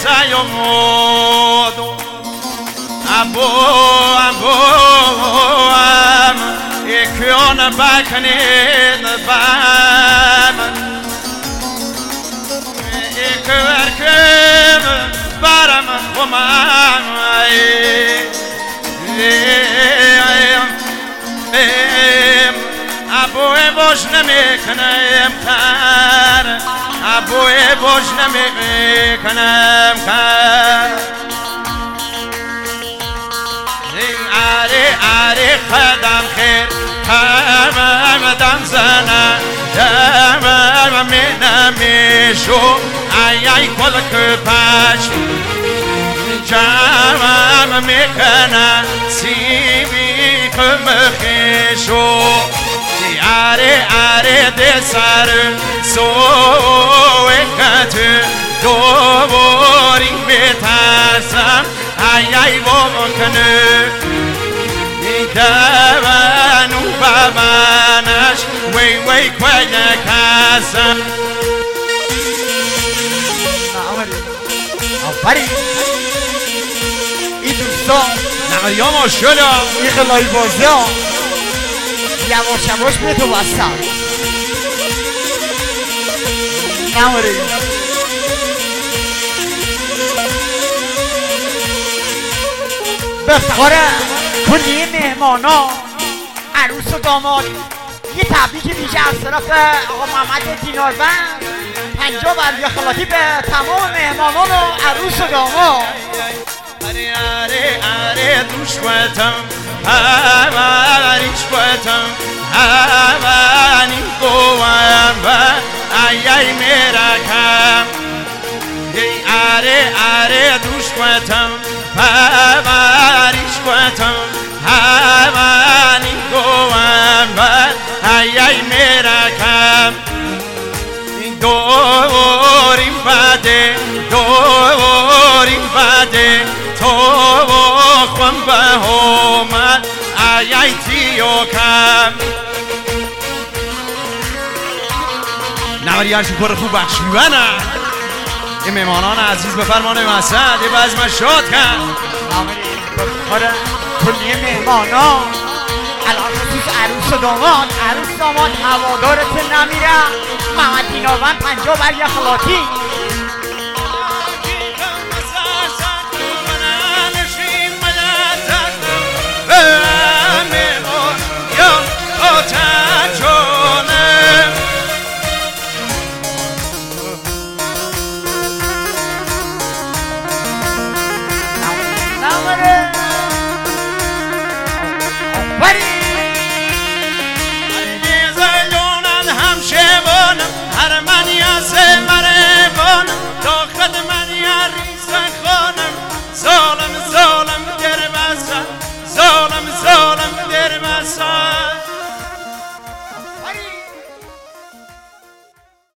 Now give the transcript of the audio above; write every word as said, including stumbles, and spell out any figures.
سیامودو ابو ابو ام اکیون بکنید بام اکورکم برم خمام ابوی باش نمیکنم کار ابوی باش نمیکنم کار آره آره خدام خیر همم دم زنه دمم نمیشو ای ای کل کپاش جمم میکنه سیبی کمخشو آره آره ده سر سوکت دوباری میترسم ای ای بکنه دوانو بابانش وی وی کنه کسم آفرین این دوستان نقلی ها ماشاءالله این خلایی بازی ها یواش یواش به تو بستم نماره به افتخار کلیه مهمانا عروس و داماد یه تبریک ویژه از طرف آقا محمد دیناربند پنجاه بریا خلاطی به تمام مهمانان و عروس و داماد آره آره آره دوش بودم هواریش بودم هوانی گوام و ایای میرکم آره آره دوش بودم هواریش بودم هوانی گوام و ایای میرکم دوریم بده دوریم بده تو خون به همه ایای تیو کم نوری هرچی پر خوب بخش میبنه این مهمانان عزیز به فرمان مسد یه بزم شاد کن آره کلیه مهمانا الان خصوص عروس و داماد عروس داماد هوادارت نمیره محمد دیناربند پنجاه برگ خلاطی